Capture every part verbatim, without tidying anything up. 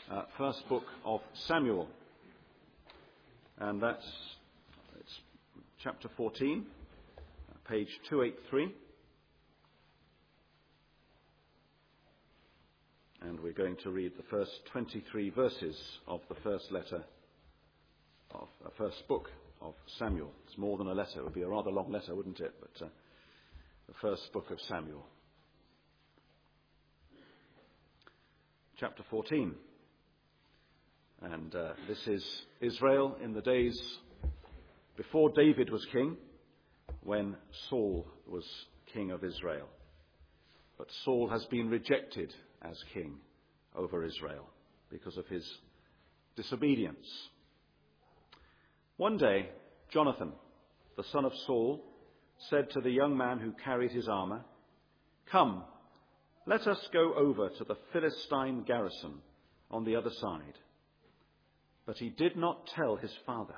uh, first book of Samuel. And that's it's chapter fourteen, page two eighty-three. And we're going to read the first twenty-three verses of the first letter of the first book of Samuel. It's more than a letter. It would be a rather long letter, wouldn't it? But uh, the first book of Samuel. Chapter fourteen. And uh, this is Israel in the days before David was king, when Saul was king of Israel. But Saul has been rejected as king over Israel because of his disobedience. One day, Jonathan, the son of Saul, said to the young man who carried his armor, "Come, let us go over to the Philistine garrison on the other side." But he did not tell his father.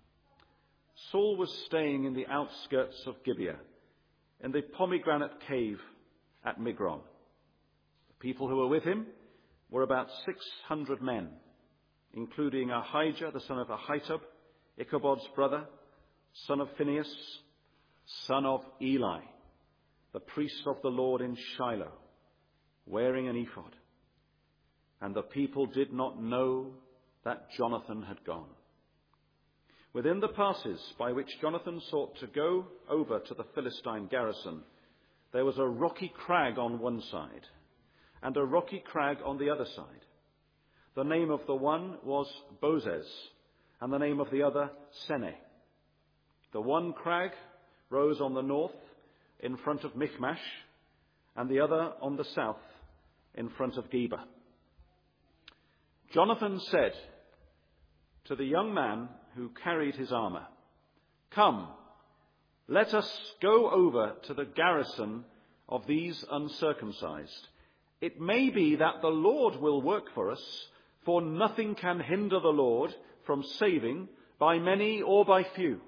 Saul was staying in the outskirts of Gibeah, in the pomegranate cave at Migron. The people who were with him were about six hundred men, including Ahijah, the son of Ahitub, Ichabod's brother, son of Phinehas, son of Eli, the priest of the Lord in Shiloh, wearing an ephod. And the people did not know that Jonathan had gone. Within the passes by which Jonathan sought to go over to the Philistine garrison, there was a rocky crag on one side and a rocky crag on the other side. The name of the one was Bozez, and the name of the other Sene. The one crag rose on the north in front of Michmash, and the other on the south in front of Geba. Jonathan said to the young man who carried his armor, "Come, let us go over to the garrison of these uncircumcised. It may be that the Lord will work for us, for nothing can hinder the Lord from saving by many or by few."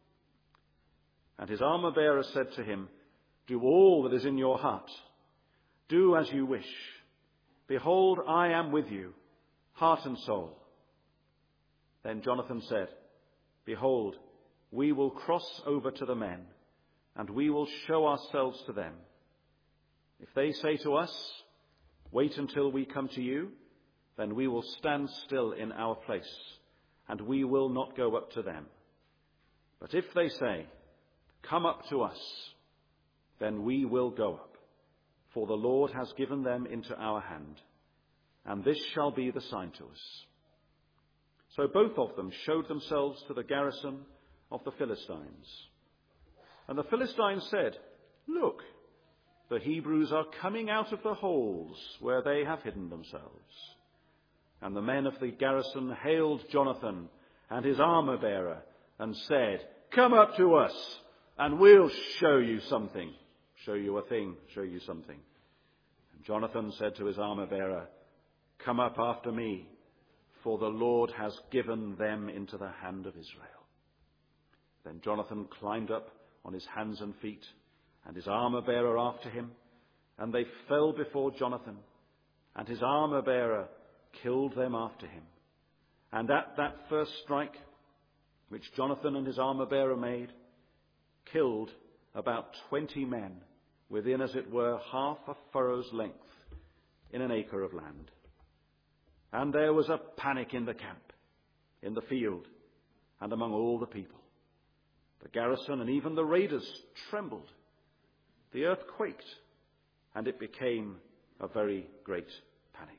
And his armor-bearer said to him, "Do all that is in your heart. Do as you wish. Behold, I am with you, heart and soul." Then Jonathan said, "Behold, we will cross over to the men, and we will show ourselves to them. If they say to us, 'Wait until we come to you,' then we will stand still in our place, and we will not go up to them. But if they say, 'Come up to us,' then we will go up, for the Lord has given them into our hand, and this shall be the sign to us." So both of them showed themselves to the garrison of the Philistines. And the Philistines said, "Look, the Hebrews are coming out of the holes where they have hidden themselves." And the men of the garrison hailed Jonathan and his armor-bearer and said, "Come up to us, and we'll show you something." Show you a thing, show you something. And Jonathan said to his armor-bearer, "Come up after me, for the Lord has given them into the hand of Israel." Then Jonathan climbed up on his hands and feet, and his armor-bearer after him, and they fell before Jonathan, and his armor-bearer killed them after him. And at that first strike, which Jonathan and his armor-bearer made, killed about twenty men within, as it were, half a furrow's length in an acre of land. And there was a panic in the camp, in the field, and among all the people. The garrison and even the raiders trembled. The earth quaked, and it became a very great panic.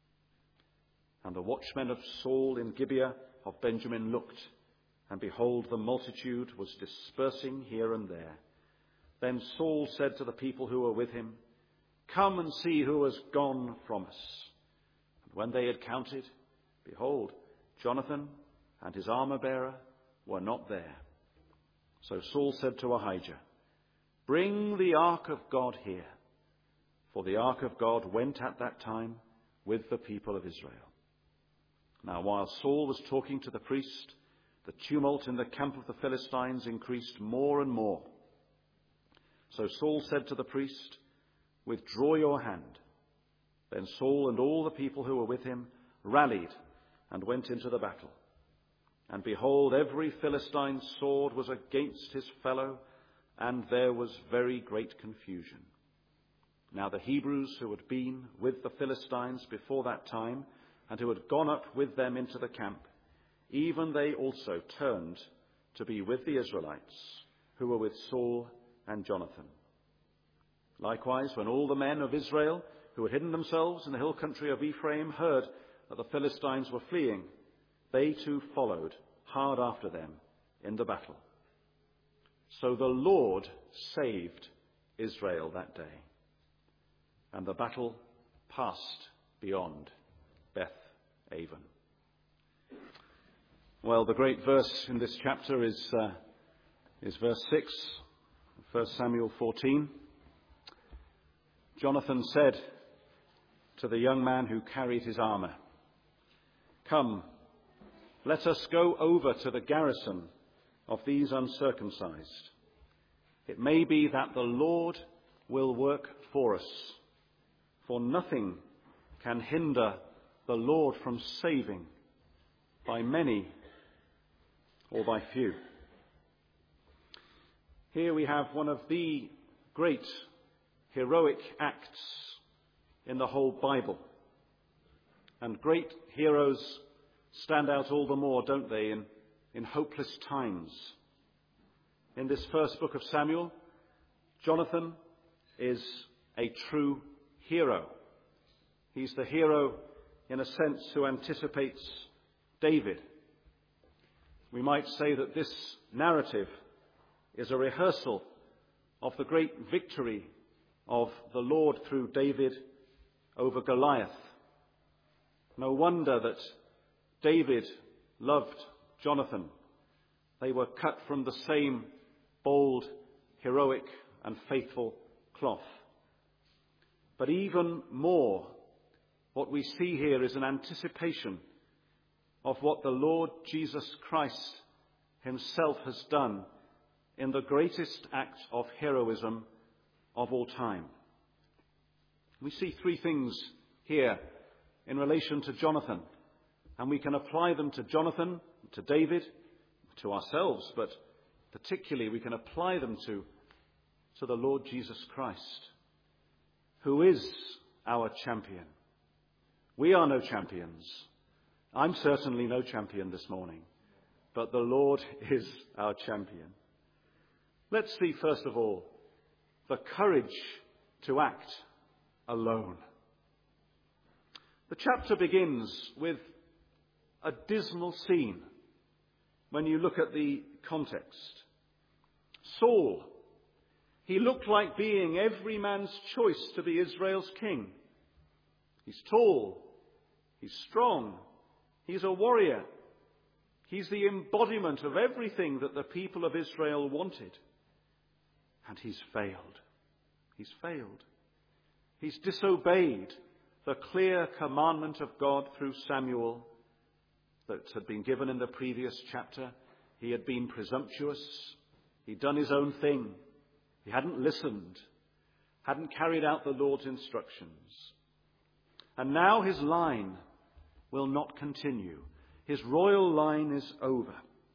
And the watchmen of Saul in Gibeah of Benjamin looked, and behold, the multitude was dispersing here and there. Then Saul said to the people who were with him, "Come and see who has gone from us." And when they had counted, behold, Jonathan and his armor-bearer were not there. So Saul said to Ahijah, "Bring the ark of God here." For the ark of God went at that time with the people of Israel. Now while Saul was talking to the priest, the tumult in the camp of the Philistines increased more and more. So Saul said to the priest, "Withdraw your hand." Then Saul and all the people who were with him rallied and went into the battle. And behold, every Philistine's sword was against his fellow, and there was very great confusion. Now the Hebrews who had been with the Philistines before that time, and who had gone up with them into the camp, even they also turned to be with the Israelites, who were with Saul and Jonathan. Likewise, when all the men of Israel who had hidden themselves in the hill country of Ephraim heard that the Philistines were fleeing, they too followed hard after them in the battle. So the Lord saved Israel that day, and the battle passed beyond Beth Aven. Well, the great verse in this chapter is uh, is verse six, First Samuel fourteen. Jonathan said to the young man who carried his armor, "Come, let us go over to the garrison of these uncircumcised. It may be that the Lord will work for us, for nothing can hinder the Lord from saving by many or by few." Here we have one of the great heroic acts in the whole Bible. And great heroes stand out all the more, don't they, in, in hopeless times. In this first book of Samuel, Jonathan is a true hero. He's the hero, in a sense, who anticipates David. We might say that this narrative is a rehearsal of the great victory of the Lord through David over Goliath. No wonder that David loved Jonathan. They were cut from the same bold, heroic, and faithful cloth. But even more, what we see here is an anticipation of what the Lord Jesus Christ himself has done in the greatest act of heroism of all time. We see three things here in relation to Jonathan, and we can apply them to Jonathan, to David, to ourselves, but particularly we can apply them to, to the Lord Jesus Christ, who is our champion. We are no champions. I'm certainly no champion this morning, but the Lord is our champion. Let's see, first of all, the courage to act alone. The chapter begins with a dismal scene when you look at the context. Saul, he looked like being every man's choice to be Israel's king. He's tall, he's strong, he's a warrior. He's the embodiment of everything that the people of Israel wanted. And he's failed. He's failed. He's disobeyed the clear commandment of God through Samuel that had been given in the previous chapter. He had been presumptuous. He'd done his own thing. He hadn't listened, hadn't carried out the Lord's instructions. And now his line will not continue. His royal line is over.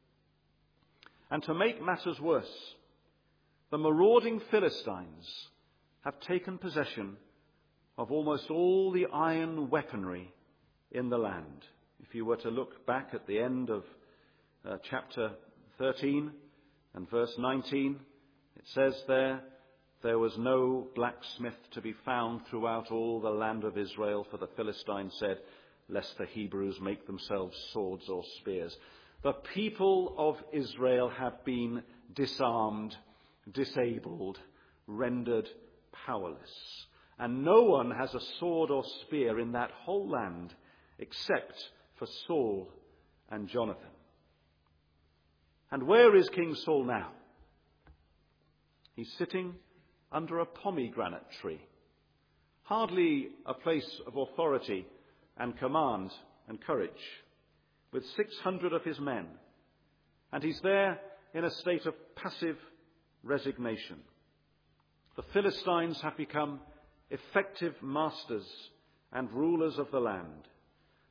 And to make matters worse, the marauding Philistines have taken possession of almost all the iron weaponry in the land. If you were to look back at the end of uh, chapter thirteen and verse nineteen, it says there, "There was no blacksmith to be found throughout all the land of Israel, for the Philistines said, lest the Hebrews make themselves swords or spears." The people of Israel have been disarmed, disabled, rendered powerless. And no one has a sword or spear in that whole land except for Saul and Jonathan. And where is King Saul now? He's sitting under a pomegranate tree. Hardly a place of authority and command and courage, with six hundred of his men. And he's there in a state of passive resignation. The Philistines have become effective masters and rulers of the land.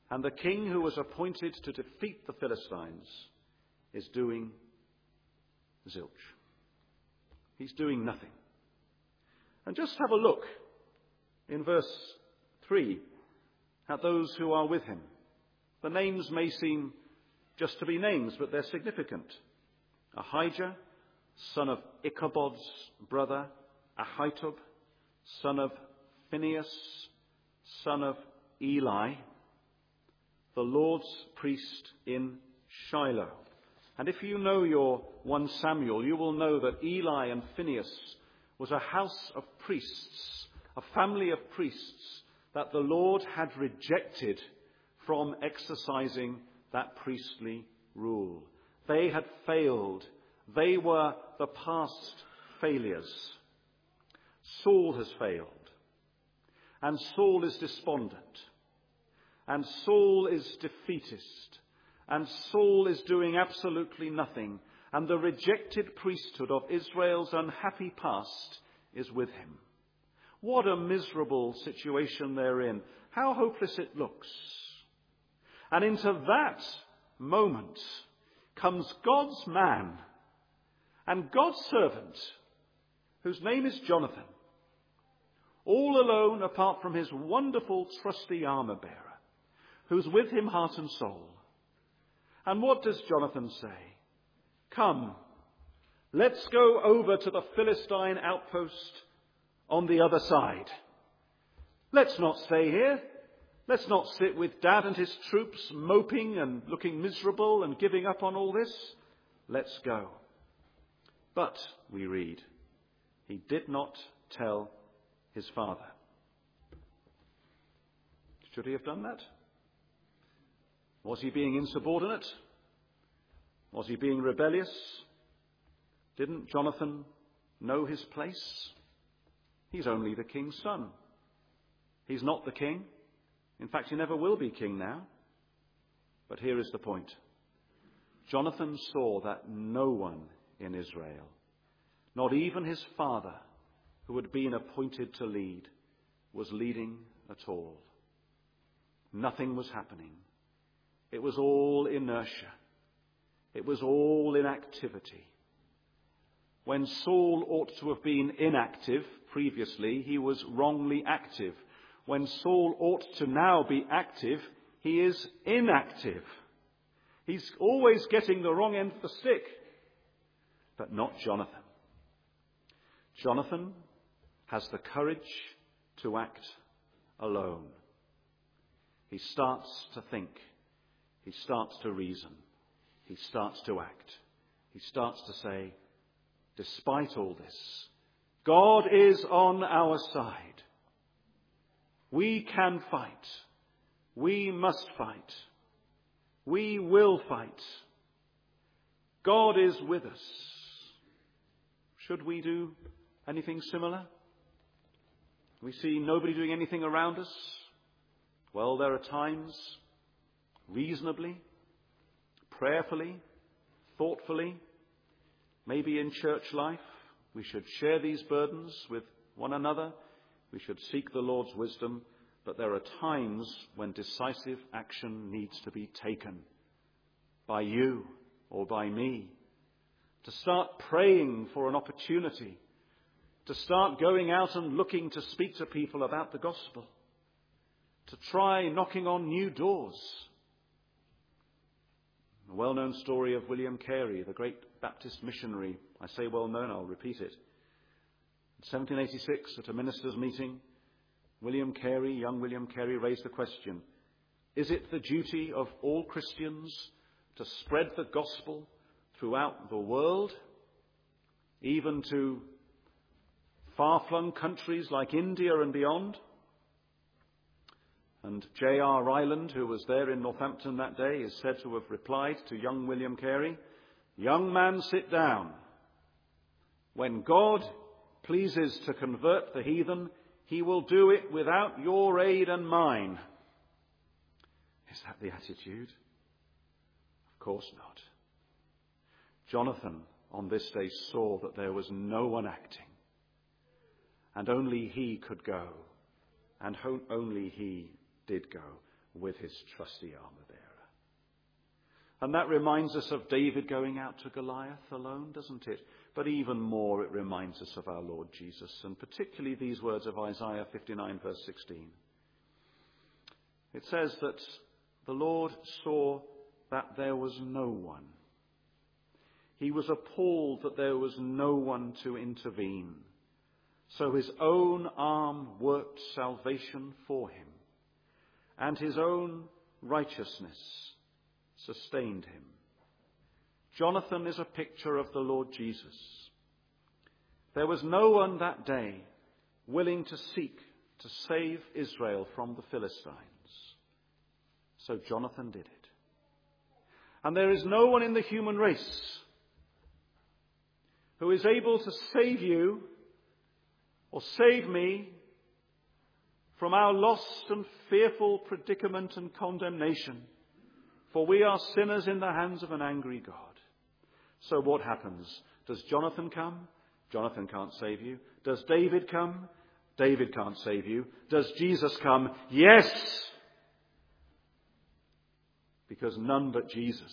And the king who was appointed to defeat the Philistines is doing zilch. He's doing nothing. And just have a look in verse three at those who are with him. The names may seem just to be names, but they're significant. Ahijah, son of Ichabod's brother, Ahitub, son of Phinehas, son of Eli, the Lord's priest in Shiloh. And if you know your First Samuel, you will know that Eli and Phinehas was a house of priests, a family of priests that the Lord had rejected from exercising that priestly rule. They had failed. They were the past failures. Saul has failed. And Saul is despondent. And Saul is defeatist. And Saul is doing absolutely nothing. And the rejected priesthood of Israel's unhappy past is with him. What a miserable situation they're in. How hopeless it looks. And into that moment comes God's man and God's servant, whose name is Jonathan, all alone apart from his wonderful trusty armor-bearer, who's with him heart and soul. And what does Jonathan say? Come, let's go over to the Philistine outpost on the other side. Let's not stay here. Let's not sit with Dad and his troops moping and looking miserable and giving up on all this. Let's go. But, we read, he did not tell his father. Should he have done that? Was he being insubordinate? Was he being rebellious? Didn't Jonathan know his place? He's only the king's son. He's not the king. In fact, he never will be king now. But here is the point. Jonathan saw that no one in Israel, not even his father, who had been appointed to lead, was leading at all. Nothing was happening. It was all inertia. It was all inactivity. When Saul ought to have been inactive previously, he was wrongly active. When Saul ought to now be active, he is inactive. He's always getting the wrong end of the stick. But not Jonathan. Jonathan has the courage to act alone. He starts to think. He starts to reason. He starts to act. He starts to say, despite all this, God is on our side. We can fight. We must fight. We will fight. God is with us. Should we do anything similar? We see nobody doing anything around us. Well, there are times, reasonably, prayerfully, thoughtfully, maybe in church life, we should share these burdens with one another. We should seek the Lord's wisdom, but there are times when decisive action needs to be taken by you or by me. To start praying for an opportunity, to start going out and looking to speak to people about the gospel, to try knocking on new doors. A well-known story of William Carey, the great Baptist missionary. I say well-known, I'll repeat it. In seventeen eighty-six, at a ministers' meeting, William Carey, young William Carey, raised the question, is it the duty of all Christians to spread the gospel throughout the world, even to far-flung countries like India and beyond? And J R Ryland, who was there in Northampton that day, is said to have replied to young William Carey, young man, sit down. When God pleases to convert the heathen, he will do it without your aid and mine. Is that the attitude? Of course not. Jonathan on this day saw that there was no one acting, and only he could go, and ho- only he did go. with his trusty armor-bearer. And that reminds us of David going out to Goliath alone, doesn't it? But even more, it reminds us of our Lord Jesus, and particularly these words of Isaiah fifty-nine, verse sixteen. It says that the Lord saw that there was no one. He was appalled that there was no one to intervene. So his own arm worked salvation for him, and his own righteousness sustained him. Jonathan is a picture of the Lord Jesus. There was no one that day willing to seek to save Israel from the Philistines. So Jonathan did it. And there is no one in the human race who is able to save you or save me from our lost and fearful predicament and condemnation, for we are sinners in the hands of an angry God. So what happens? Does Jonathan come? Jonathan can't save you. Does David come? David can't save you. Does Jesus come? Yes! Because none but Jesus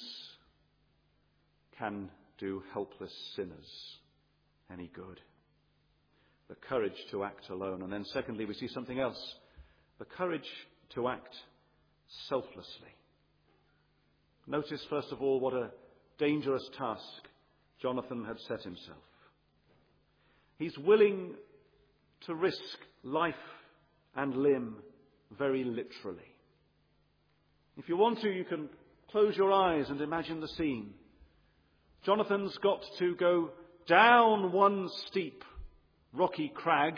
can do helpless sinners any good. The courage to act alone. And then secondly, we see something else. The courage to act selflessly. Notice, first of all, what a dangerous task Jonathan had set himself. He's willing to risk life and limb very literally. If you want to, you can close your eyes and imagine the scene. Jonathan's got to go down one steep, rocky crag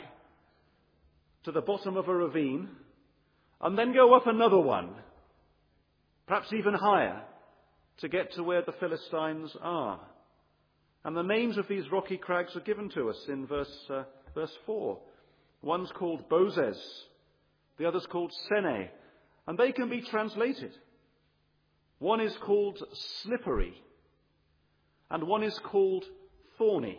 to the bottom of a ravine and then go up another one, perhaps even higher, to get to where the Philistines are. And the names of these rocky crags are given to us in verse, uh, verse four. One's called Bozez, the other's called Sene, and they can be translated. One is called Slippery, and one is called Thorny.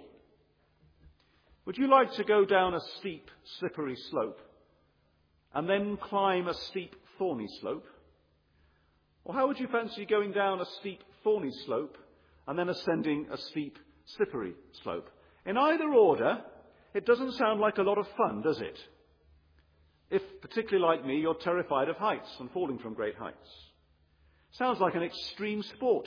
Would you like to go down a steep, slippery slope and then climb a steep, thorny slope? Or how would you fancy going down a steep, thorny slope and then ascending a steep, slippery slope? In either order, it doesn't sound like a lot of fun, does it? If, particularly like me, you're terrified of heights and falling from great heights. Sounds like an extreme sport.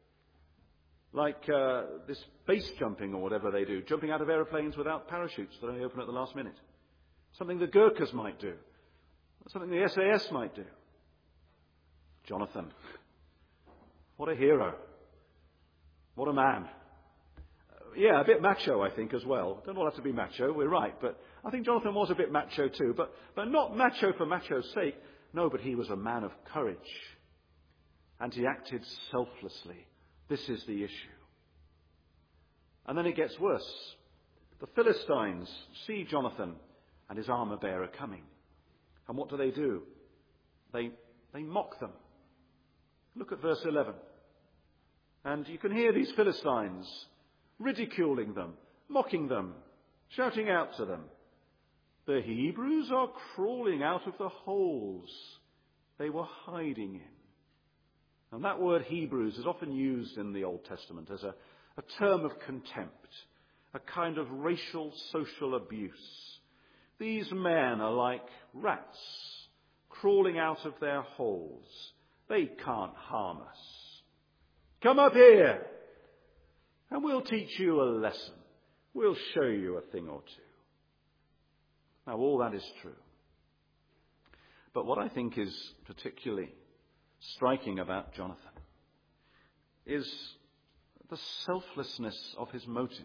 Like uh, this base jumping or whatever they do, jumping out of aeroplanes without parachutes that only open at the last minute. Something the Gurkhas might do. Something the S A S might do. Jonathan, what a hero. What a man. Uh, yeah, a bit macho, I think, as well. Don't all have to be macho, we're right. But I think Jonathan was a bit macho too. But, but not macho for macho's sake. No, but he was a man of courage. And he acted selflessly. This is the issue. And then it gets worse. The Philistines see Jonathan and his armor-bearer coming. And what do they do? They, they mock them. Look at verse eleven. And you can hear these Philistines ridiculing them, mocking them, shouting out to them. The Hebrews are crawling out of the holes they were hiding in. And that word Hebrews is often used in the Old Testament as a, a term of contempt, a kind of racial social abuse. These men are like rats crawling out of their holes. They can't harm us. Come up here and we'll teach you a lesson. We'll show you a thing or two. Now, all that is true. But what I think is particularly striking about Jonathan is the selflessness of his motives.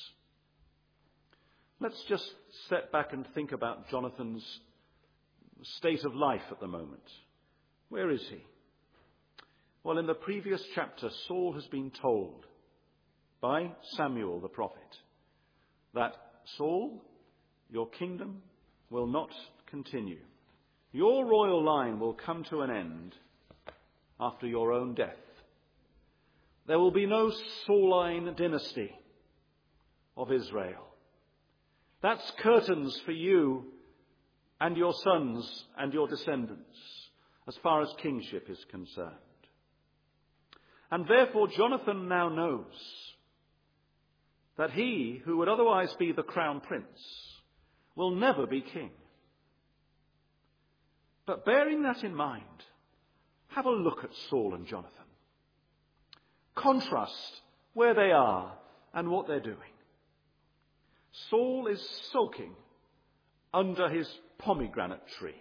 Let's just step back and think about Jonathan's state of life at the moment. Where is he? Well, in the previous chapter, Saul has been told by Samuel the prophet that, Saul, your kingdom will not continue. Your royal line will come to an end after your own death. There will be no Sauline dynasty of Israel. That's curtains for you and your sons and your descendants. as far as kingship is concerned. And therefore Jonathan now knows that he, who would otherwise be the crown prince, will never be king. But bearing that in mind, have a look at Saul and Jonathan. Contrast where they are and what they're doing. Saul is sulking under his pomegranate tree.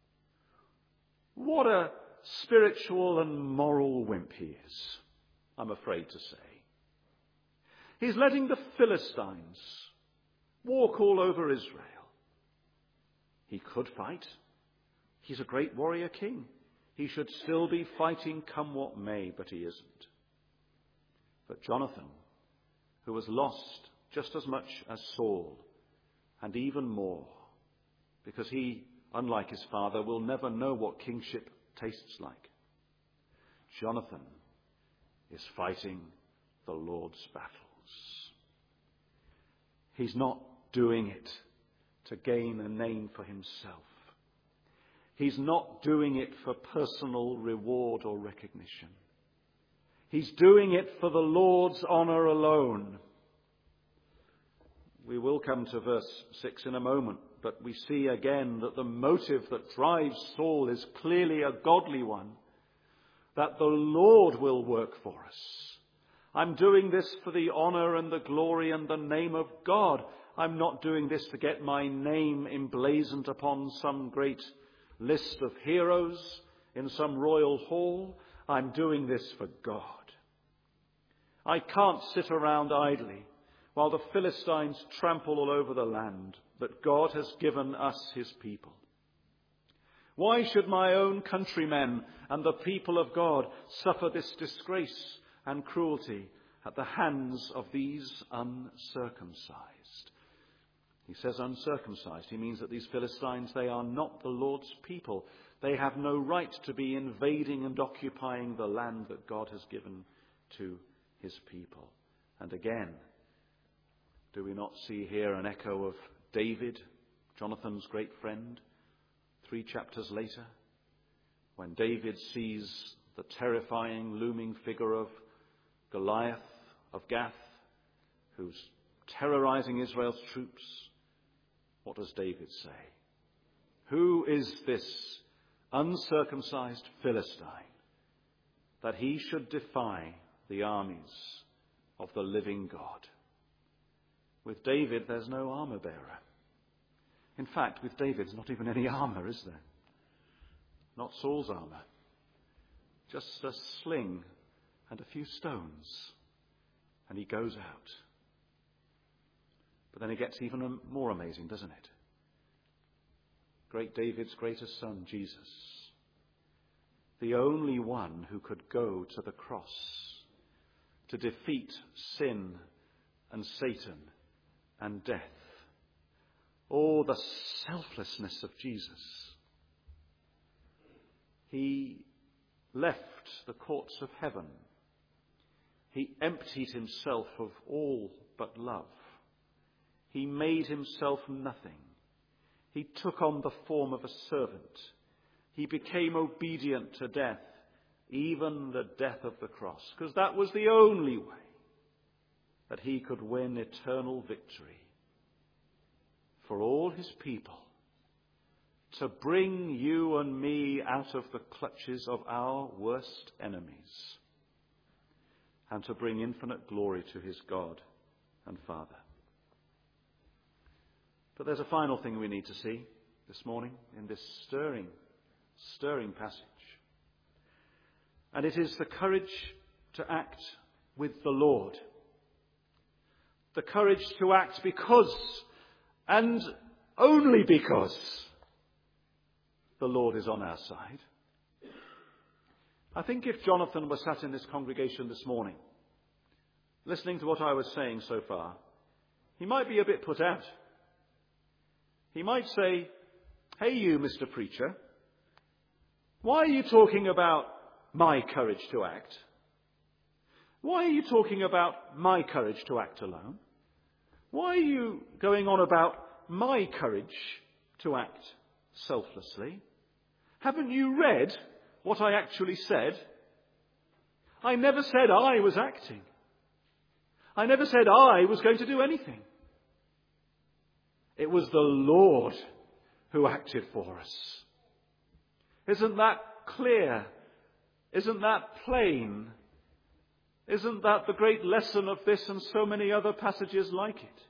What a spiritual and moral wimp he is, I'm afraid to say. He's letting the Philistines walk all over Israel. He could fight. He's a great warrior king. He should still be fighting come what may, but he isn't. But Jonathan, who was lost just as much as Saul, and even more, because he, unlike his father, will never know what kingship tastes like. Jonathan is fighting the Lord's battles. He's not doing it to gain a name for himself. He's not doing it for personal reward or recognition. He's doing it for the Lord's honour alone. We will come to verse six in a moment, but we see again that the motive that drives Saul is clearly a godly one, that the Lord will work for us. I'm doing this for the honour and the glory and the name of God. I'm not doing this to get my name emblazoned upon some great list of heroes in some royal hall. I'm doing this for God. I can't sit around idly while the Philistines trample all over the land that God has given us his people. Why should my own countrymen and the people of God suffer this disgrace and cruelty at the hands of these uncircumcised? He says uncircumcised. He means that these Philistines, they are not the Lord's people. They have no right to be invading and occupying the land that God has given to his people. And again, do we not see here an echo of David, Jonathan's great friend, three chapters later, when David sees the terrifying looming figure of Goliath of Gath, who's terrorizing Israel's troops? What does David say? Who is this uncircumcised Philistine that he should defy the armies of the living God? With David, there's no armor bearer. In fact, with David, there's not even any armor, is there? Not Saul's armor. Just a sling and a few stones, and he goes out. But then it gets even more amazing, doesn't it? Great David's greatest son, Jesus, the only one who could go to the cross to defeat sin and Satan and death. Oh, the selflessness of Jesus. He left the courts of heaven. He emptied himself of all but love. He made himself nothing. He took on the form of a servant. He became obedient to death, even the death of the cross, because that was the only way that he could win eternal victory for all his people, to bring you and me out of the clutches of our worst enemies, and to bring infinite glory to his God and Father. But there's a final thing we need to see this morning in this stirring, stirring passage. And it is the courage to act with the Lord. The courage to act because, and only because, the Lord is on our side. I think if Jonathan were sat in this congregation this morning, listening to what I was saying so far, he might be a bit put out. He might say, "Hey you, Mister Preacher, why are you talking about my courage to act? Why are you talking about my courage to act alone? Why are you going on about my courage to act selflessly? Haven't you read what I actually said. I never said I was acting. I never said I was going to do anything. It was the Lord who acted for us. Isn't that clear? Isn't that plain? Isn't that the great lesson of this and so many other passages like it?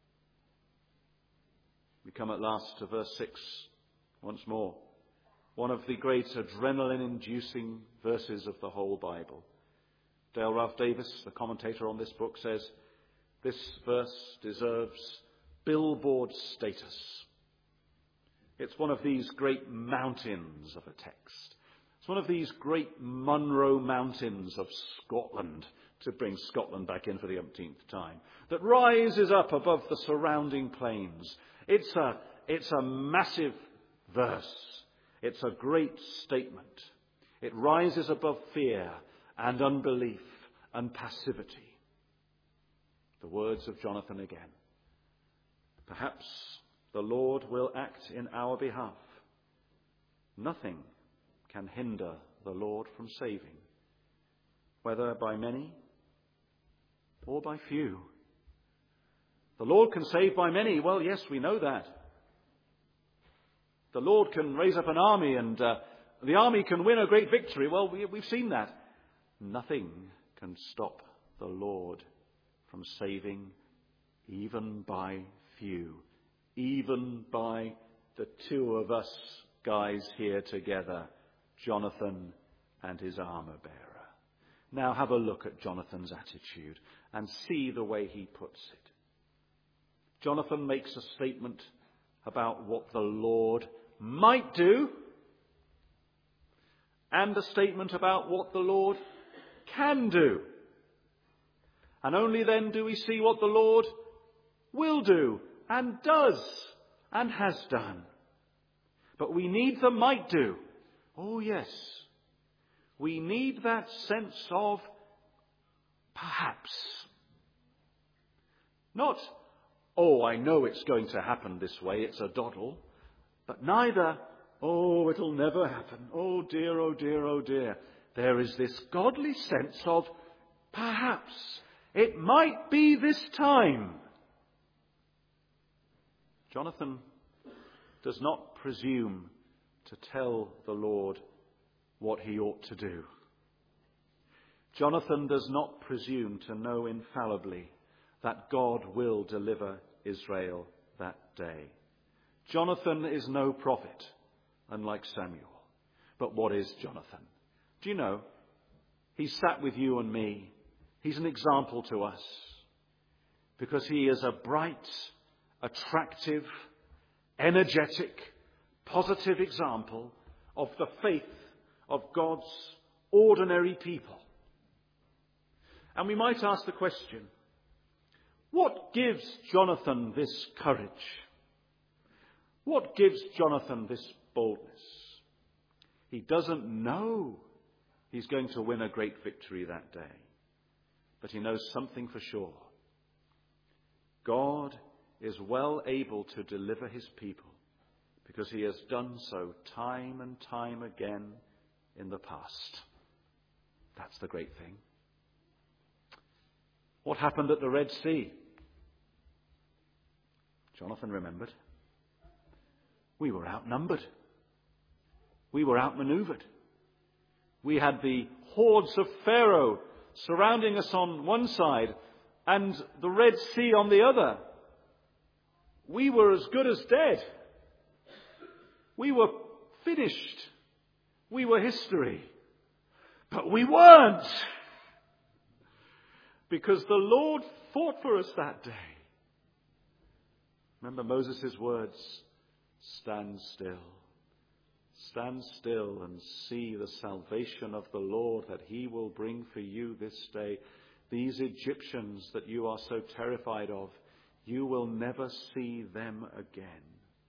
We come at last to verse six once more. One of the great adrenaline-inducing verses of the whole Bible. Dale Ralph Davis, the commentator on this book, says, this verse deserves billboard status. It's one of these great mountains of a text. It's one of these great Munro Mountains of Scotland, to bring Scotland back in for the umpteenth time, that rises up above the surrounding plains. It's a, it's a massive verse. It's a great statement. It rises above fear and unbelief and passivity. The words of Jonathan again. Perhaps the Lord will act in our behalf. Nothing can hinder the Lord from saving, whether by many or by few. The Lord can save by many. Well, yes, we know that. The Lord can raise up an army and uh, the army can win a great victory. Well, we, we've seen that. Nothing can stop the Lord from saving, even by few, even by the two of us guys here together, Jonathan and his armor bearer. Now have a look at Jonathan's attitude and see the way he puts it. Jonathan makes a statement about what the Lord might do and a statement about what the Lord can do. And only then do we see what the Lord will do and does and has done. But we need the might do. Oh yes, we need that sense of perhaps. Not, oh, I know it's going to happen this way, it's a doddle. But neither, oh, it'll never happen. Oh dear, oh dear, oh dear. There is this godly sense of perhaps it might be this time. Jonathan does not presume to tell the Lord what he ought to do. Jonathan does not presume to know infallibly that God will deliver Israel that day. Jonathan is no prophet, unlike Samuel. But what is Jonathan? Do you know, he's sat with you and me. He's an example to us because he is a bright, attractive, energetic, positive example of the faith of God's ordinary people. And we might ask the question, what gives Jonathan this courage? What gives Jonathan this boldness? He doesn't know he's going to win a great victory that day. But he knows something for sure. God is well able to deliver his people because he has done so time and time again in the past. That's the great thing. What happened at the Red Sea? Jonathan remembered. We were outnumbered. We were outmaneuvered. We had the hordes of Pharaoh surrounding us on one side and the Red Sea on the other. We were as good as dead. We were finished. We were history. But we weren't. Because the Lord fought for us that day. Remember Moses' words, stand still. Stand still and see the salvation of the Lord that he will bring for you this day. These Egyptians that you are so terrified of, you will never see them again.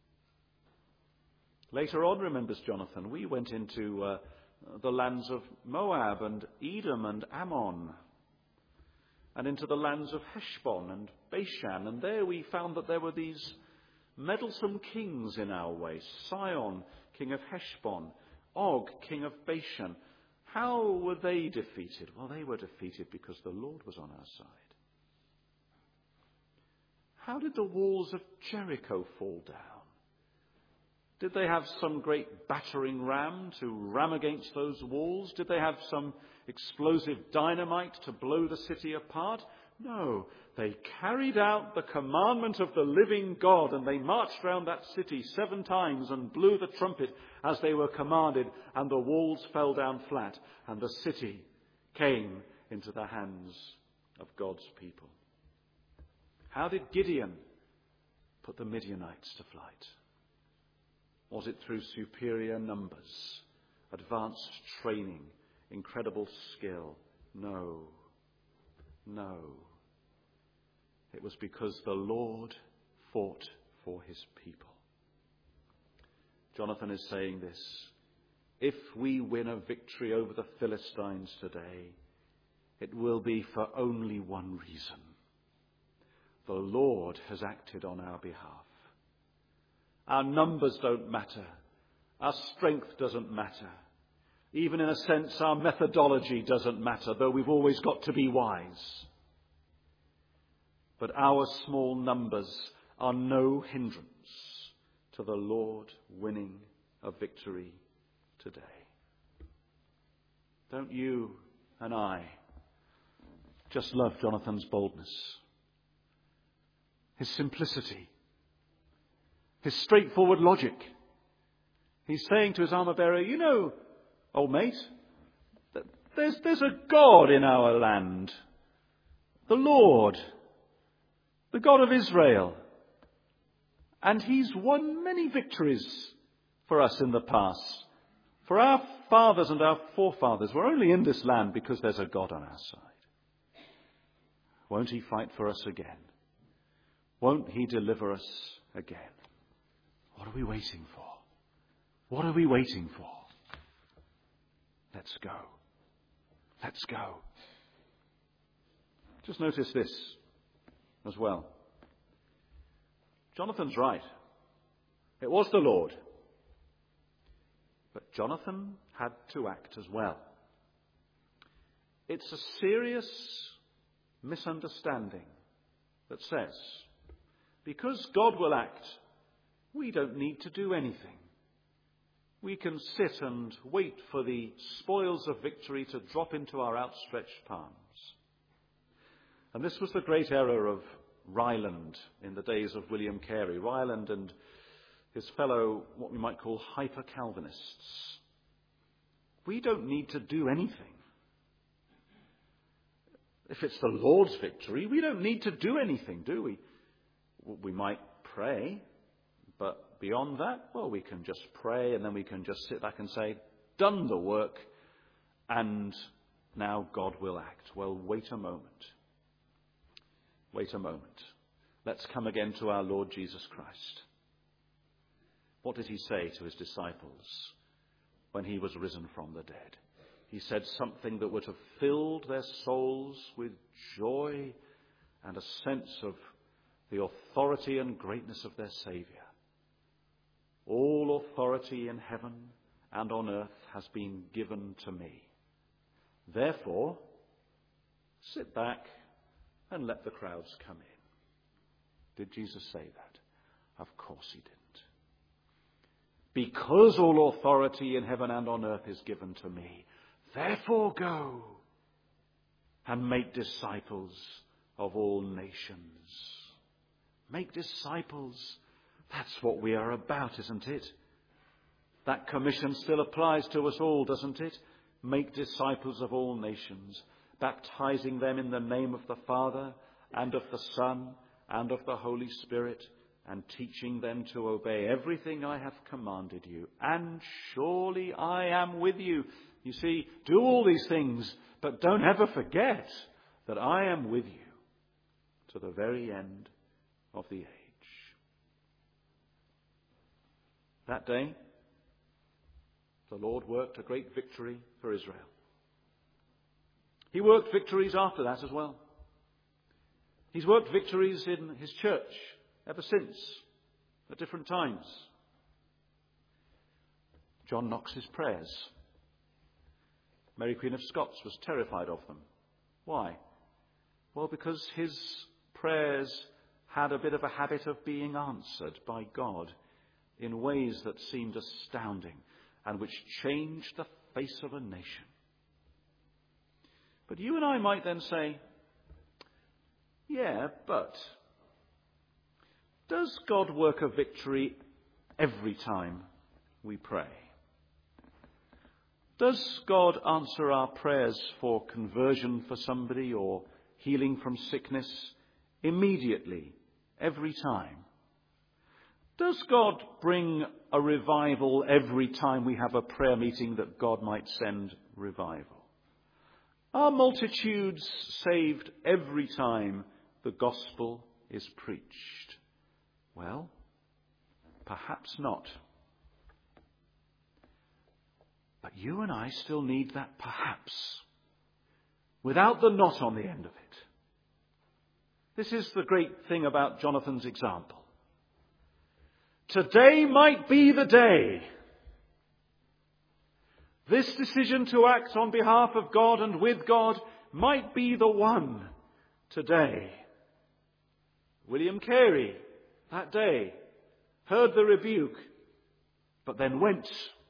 Later on, remembers Jonathan, we went into uh, the lands of Moab and Edom and Ammon, and into the lands of Heshbon and Bashan, and there we found that there were these meddlesome kings in our way. Sihon, king of Heshbon, Og, king of Bashan. How were they defeated? Well, they were defeated because the Lord was on our side. How did the walls of Jericho fall down? Did they have some great battering ram to ram against those walls? Did they have some explosive dynamite to blow the city apart? No, they carried out the commandment of the living God, and they marched round that city seven times and blew the trumpet as they were commanded, and the walls fell down flat, and the city came into the hands of God's people. How did Gideon put the Midianites to flight? Was it through superior numbers, advanced training, incredible skill? No. No. It was because the Lord fought for his people. Jonathan is saying this. If we win a victory over the Philistines today, it will be for only one reason. The Lord has acted on our behalf. Our numbers don't matter. Our strength doesn't matter. Even in a sense, our methodology doesn't matter, though we've always got to be wise. But our small numbers are no hindrance to the Lord winning a victory today. Don't you and I just love Jonathan's boldness, his simplicity, his straightforward logic? He's saying to his armor bearer, you know, old mate, there's, there's a God in our land, the Lord, the God of Israel. And he's won many victories for us in the past. For our fathers and our forefathers were only in this land because there's a God on our side. Won't he fight for us again? Won't he deliver us again? What are we waiting for? What are we waiting for? Let's go. Let's go. Just notice this as well. Jonathan's right. It was the Lord. But Jonathan had to act as well. It's a serious misunderstanding that says, because God will act, we don't need to do anything. We can sit and wait for the spoils of victory to drop into our outstretched palms. And this was the great error of Ryland in the days of William Carey. Ryland and his fellow, what we might call hyper-Calvinists. We don't need to do anything. If it's the Lord's victory, we don't need to do anything, do we? We might pray, but beyond that, well, we can just pray and then we can just sit back and say, done the work, and now God will act. Well, wait a moment. Wait a moment. Let's come again to our Lord Jesus Christ. What did he say to his disciples when he was risen from the dead? He said something that would have filled their souls with joy and a sense of the authority and greatness of their Saviour. All authority in heaven and on earth has been given to me. Therefore, sit back and let the crowds come in. Did Jesus say that? Of course he didn't. Because all authority in heaven and on earth is given to me, therefore go and make disciples of all nations. Make disciples. That's what we are about, isn't it? That commission still applies to us all, doesn't it? Make disciples of all nations, baptizing them in the name of the Father and of the Son and of the Holy Spirit, and teaching them to obey everything I have commanded you. And surely I am with you. You see, do all these things, but don't ever forget that I am with you to the very end of the age. That day, the Lord worked a great victory for Israel. He worked victories after that as well. He's worked victories in his church ever since, at different times. John Knox's prayers. Mary Queen of Scots was terrified of them. Why? Well, because his prayers had a bit of a habit of being answered by God in ways that seemed astounding and which changed the face of a nation. But you and I might then say, yeah, but does God work a victory every time we pray? Does God answer our prayers for conversion for somebody or healing from sickness immediately, every time? Does God bring a revival every time we have a prayer meeting that God might send revival? Are multitudes saved every time the gospel is preached? Well, perhaps not. But you and I still need that perhaps, without the not on the end of it. This is the great thing about Jonathan's example. Today might be the day. This decision to act on behalf of God and with God might be the one today. William Carey, that day, heard the rebuke, but then went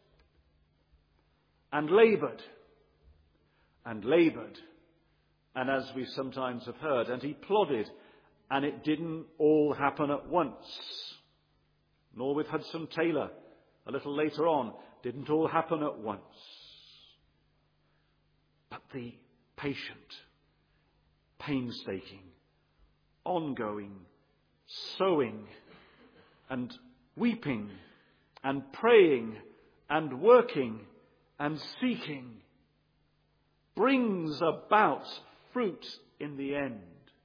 and laboured and laboured. And as we sometimes have heard, and he plodded, and it didn't all happen at once. Nor with Hudson Taylor, a little later on, didn't all happen at once. But the patient, painstaking, ongoing, sowing and weeping and praying and working and seeking brings about fruit in the end.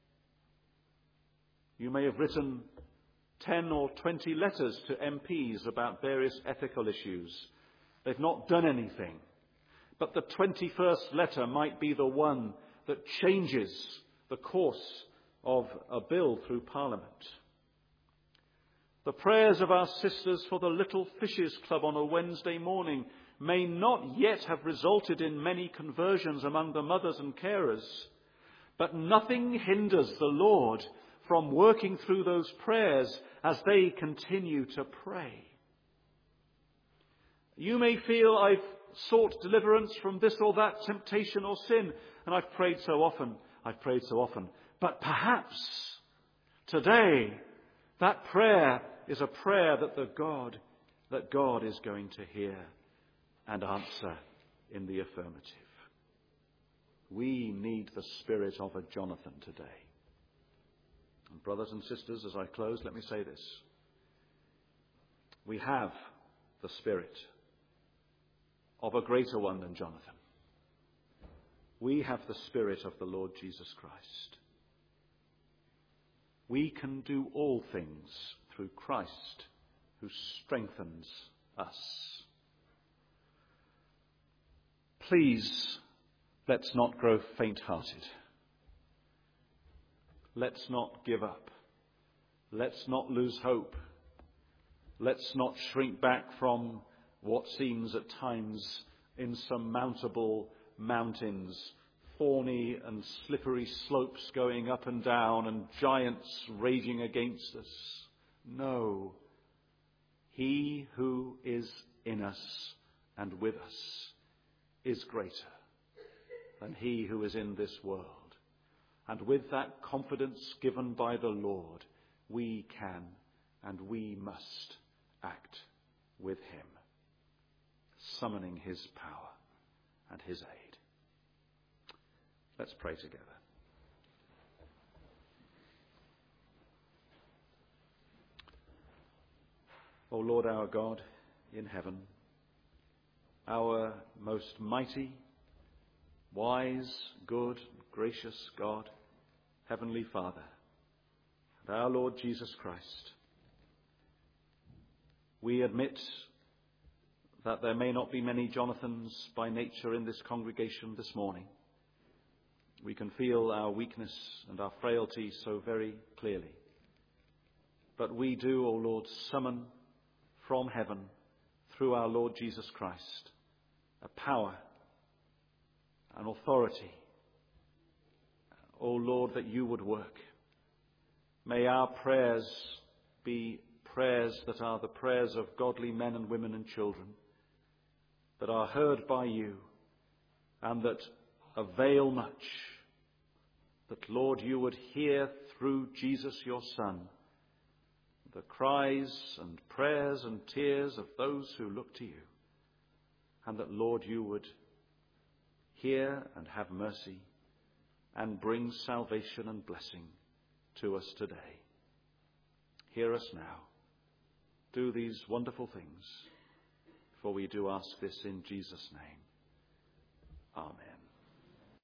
You may have written ten or twenty letters to M Ps about various ethical issues. They've not done anything. But the twenty-first letter might be the one that changes the course of a bill through Parliament. The prayers of our sisters for the Little Fishes Club on a Wednesday morning may not yet have resulted in many conversions among the mothers and carers, but nothing hinders the Lord from working through those prayers as they continue to pray. You may feel, I've sought deliverance from this or that temptation or sin, and I've prayed so often, I've prayed so often. But perhaps today that prayer is a prayer that the God, that God is going to hear and answer in the affirmative. We need the spirit of a Jonathan today. And brothers and sisters, as I close, let me say this. We have the spirit of a greater one than Jonathan. We have the spirit of the Lord Jesus Christ. We can do all things through Christ who strengthens us. Please, let's not grow faint-hearted. Let's not give up. Let's not lose hope. Let's not shrink back from what seems at times insurmountable mountains, thorny and slippery slopes going up and down, and giants raging against us. No, he who is in us and with us is greater than he who is in this world. And with that confidence given by the Lord, we can and we must act with him, summoning his power and his aid. Let's pray together. O Lord our God in heaven, our most mighty, wise, good, gracious God, Heavenly Father, and our Lord Jesus Christ, we admit that there may not be many Jonathans by nature in this congregation this morning. We can feel our weakness and our frailty so very clearly. But we do, O Lord, summon from heaven, through our Lord Jesus Christ, a power, an authority. O Lord, that you would work. May our prayers be prayers that are the prayers of godly men and women and children, that are heard by you and that avail much. That, Lord, you would hear through Jesus your Son the cries and prayers and tears of those who look to you. And that, Lord, you would hear and have mercy and bring salvation and blessing to us today. Hear us now. Do these wonderful things, for we do ask this in Jesus' name. Amen.